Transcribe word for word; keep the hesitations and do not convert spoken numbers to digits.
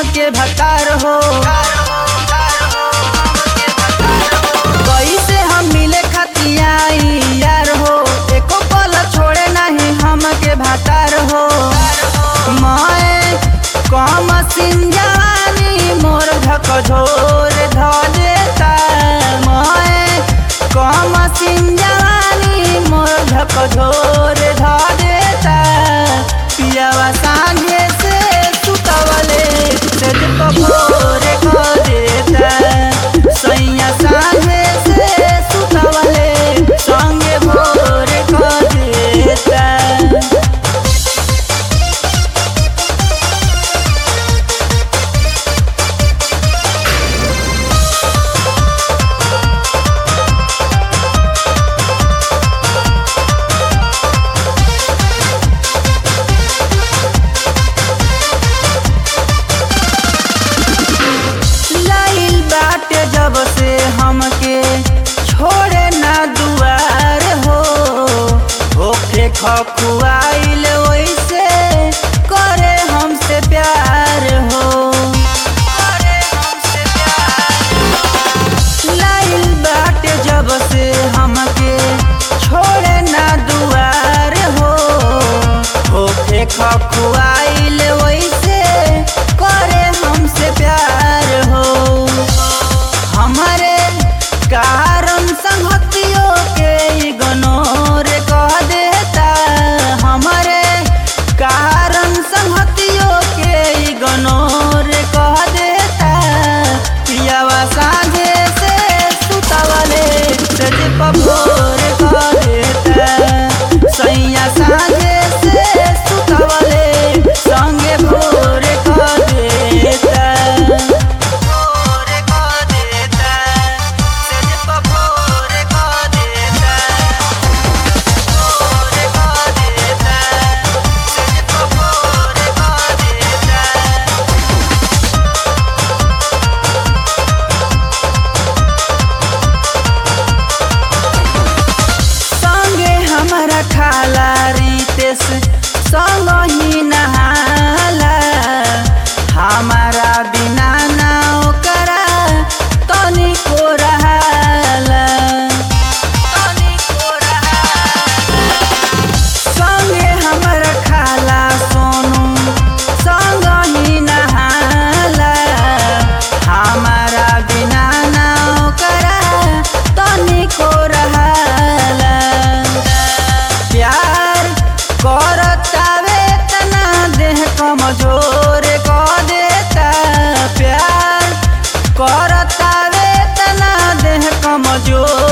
के भतार हो। कैसे हम मिले खतियाई यार हो, एको पल छोड़े नहीं हम के भतार हो। मैं कम सिंजानी मोर झकझोर ध देता, मैं कम सिंजानी मोर झकझोर ध देता। पियावा सांझे से सुतवले सज कभोर क देता, सैया सांझे से सुतवले संगे भोर क देता। जब से हमके छोड़े ना दुआर हो, होखे खखुआइल वैसे करे हमसे प्यार हो। करे हमसे प्यार हो। लाइल बाटे जब से हमके छोड़े ना दुआर हो, होखे खखुआइल वैसे करे हमसे प्यार हो। हमारे कारण संगतियों के इग्नोर कह देता, हमारे कारण संगतियों के इग्नोर कह देता। पियावा सांझे से सुतवले सज कभोर कह देता, सैया सांझे से सुतवले संगे भोर कह देता। खाला रितेश संग ही नहाला, हमारा बिना ना ओकरा तनिको रहाला। संगे हमारा खाला सोनू संग ही नहाला, हमारा बिना ना ओकरा तनिको रहाला। प्यार करतावे तना देह कमजोर क देता, प्यार करतावे तना देह कमजोर